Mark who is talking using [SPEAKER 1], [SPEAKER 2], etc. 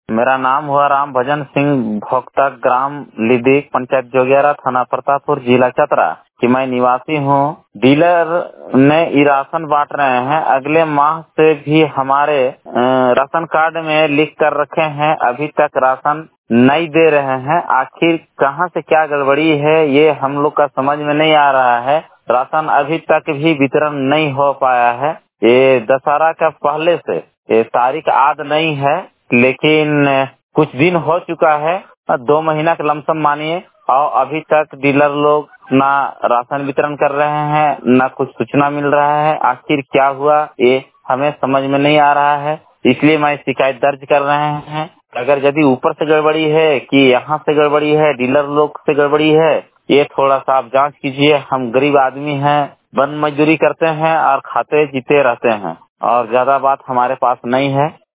[SPEAKER 1] मेरा नाम हुआ राम भजन सिंह, भोक्ता ग्राम लिदिक, पंचायत जोगियारा, थाना प्रतापपुर, जिला चतरा कि मैं निवासी हूँ। डीलर ने ई राशन बांट रहे हैं। अगले माह से भी हमारे राशन कार्ड में लिख कर रखे हैं, अभी तक राशन नहीं दे रहे हैं। आखिर कहाँ से क्या गड़बड़ी है ये हम लोग का समझ में नहीं आ रहा है। राशन अभी तक भी वितरण नहीं हो पाया है। ये दशहरा का पहले से ये तारीख याद नहीं है, लेकिन कुछ दिन हो चुका है, 2 महीना का लमसम मानिए, और अभी तक डीलर लोग ना राशन वितरण कर रहे हैं, ना कुछ सूचना मिल रहा है। आखिर क्या हुआ ये हमें समझ में नहीं आ रहा है, इसलिए मैं शिकायत दर्ज कर रहे हैं। अगर यदि ऊपर से गड़बड़ी है कि यहाँ से गड़बड़ी है, डीलर लोग से गड़बड़ी है, ये थोड़ा सा आप जांच कीजिए। हम गरीब आदमी हैं, बन मजदूरी करते हैं और खाते जीते रहते हैं, और ज्यादा बात हमारे पास नहीं है।